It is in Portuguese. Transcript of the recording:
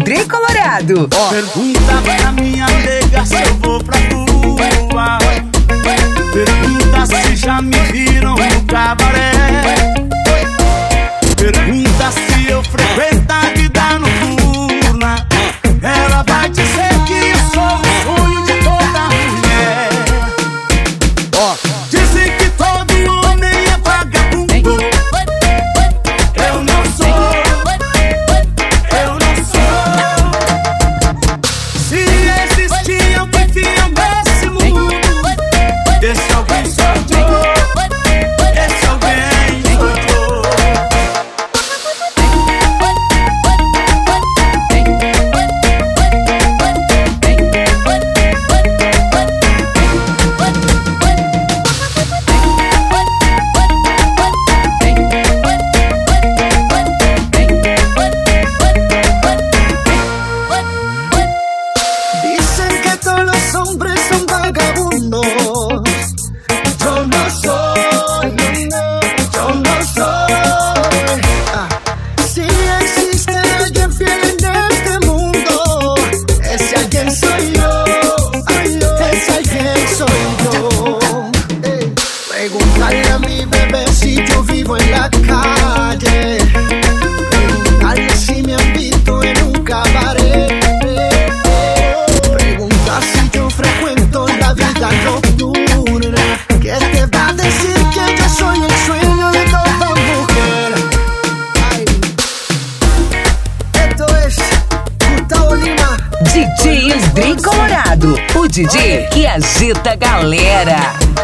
Esdrei Colorado. Pergunta pra minha nega se eu vou pra rua. Pergunta se já me viram no cabaré. Pergunta se eu frequento a vida noturna. Ela vai dizer que eu sou o sonho de toda mulher. Dizem que todo homem é vagabundo. Eu não sou. Eu não sou. Se existir alguém fiel nesse mundo, esse alguém sou eu. Esse alguém sou eu. Dicen que todos los hombres son vagabundos. Yo no soy, yo no soy. Si existe alguien fiel en este mundo, ese alguien soy yo. Ese alguien soy yo. Preguntarle a mi bebé si yo vivo en la calle. Preguntarle si me han visto en un cabaret. Pregunta si yo frecuento la vida nocturna. ¿Qué te va a decir que yo soy el sueño de toda mujer? Ay. Esto es Gustavo Lima. DJ Esdrei Colorado, o DJ que agita a galera.